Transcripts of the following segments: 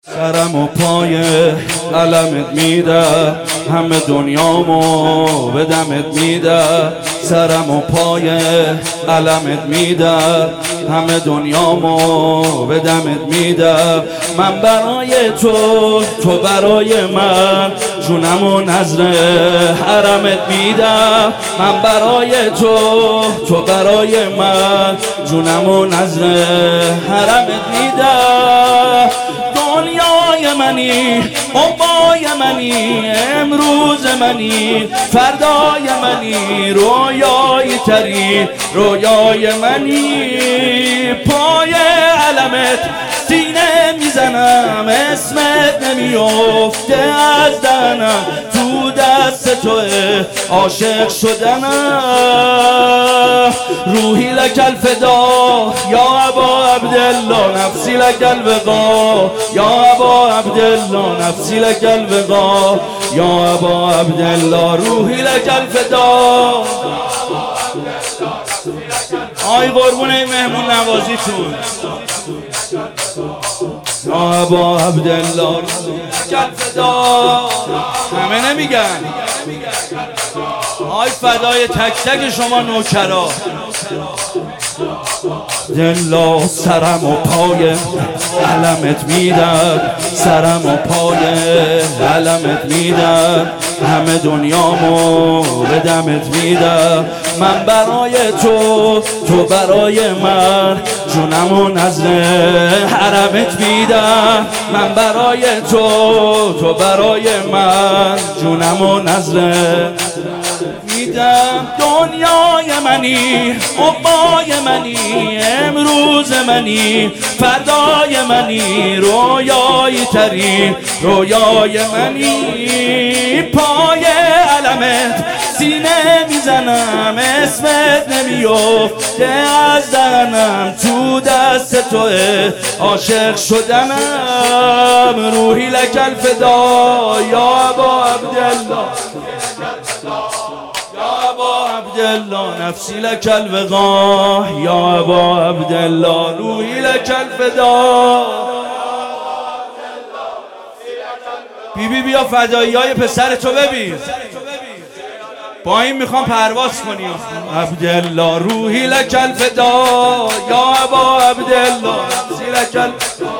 سرم و پای علمت میدم، همه دنیامو به دمت میدم. سرم و پای علمت میدم، همه دنیامو به دمت میدم. من برای تو برای من، جونم و نذر حرمت میدم. من برای تو برای من، جونم و نذر حرمت میدم. دنیای منی، عقبای منی، امروز منی، فردای منی، رویای تری، رویای منی. پای علمت سینه میزنم، اسمت نمیفته از دهنم، تو دست توه عاشق شدنم. روحی لک الفدا یا ابا عبدالله، نفسی لک الوقا یا ابا عبدالله، نفسی لک الوقا یا ابا عبدالله. روحی لک الفدا. آی قربونه مهمون نوازیتون یا ابا عبدالله، لک الفدا. همه نمیگن. آی فدای تک تک شما نوکرا. دلا سرم و پای علمت میدم، سرم و پای علمت میدم. همه دنیامو به دمت میدم. من برای تو برای من، جونم و نذر حرمت میدم. من برای تو برای من، جونم و نذر میدم. دنیای منی، عقبای منی، امروز منی، فردای منی، رویای تری، رویای منی. پای علمت سینه میزنم، اسمت نمیفته از دهنم، تو دست توه عاشق شدنم. روحی لک الفدا یا ابا عبدالله، یا ابا عبدالله، نفسی لک الوقا یا ابا عبدالله. روحی لک الفدا. بی بیا فدایی های پسر تو ببین، با این میخوام پرواز کنیم. عبدالله روحی لک الفدا یا ابا عبدالله، نفسی لک الفدا.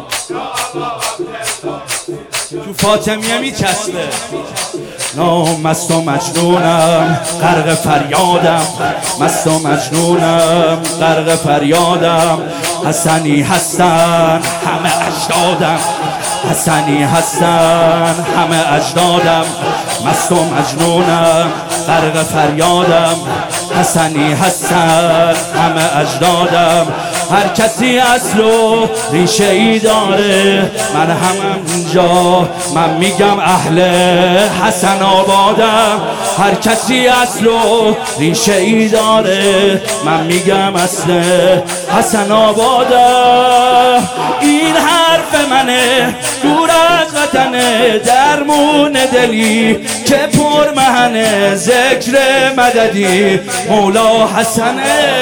تو فاطمیه میچسبه. مست و مجنونم غرق فریادم، مست و مجنونم غرق فریادم. حسنی هستن همه اجدادم، حسنی هستن همه اجدادم. مست و مجنونم غرق فریادم، حسنی هستن همه اجدادم. هر کسی اصل و ریشه ای داره، من همونجا من میگم اهل حسن آبادم. هر کسی اصل و ریشه ای داره، من میگم اصل حسن آبادم. این حرف منه دور از وطنه، درمون دلی که پر مهنه، ذکر مددی مولا حسنه.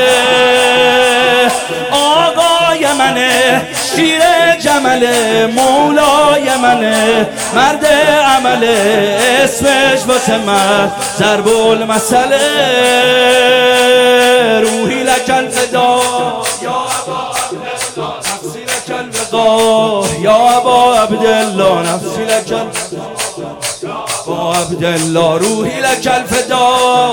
آقای منه شیر جمله، مولای منه مرد عمله، اسمش واسه من ضرب المثله. روحی لک الفدا یا ابا عبدالله، نفسی لک الوقا یا ابا عبدالله، نفسی لک الوقا عبدالله. روحی لک الفدا.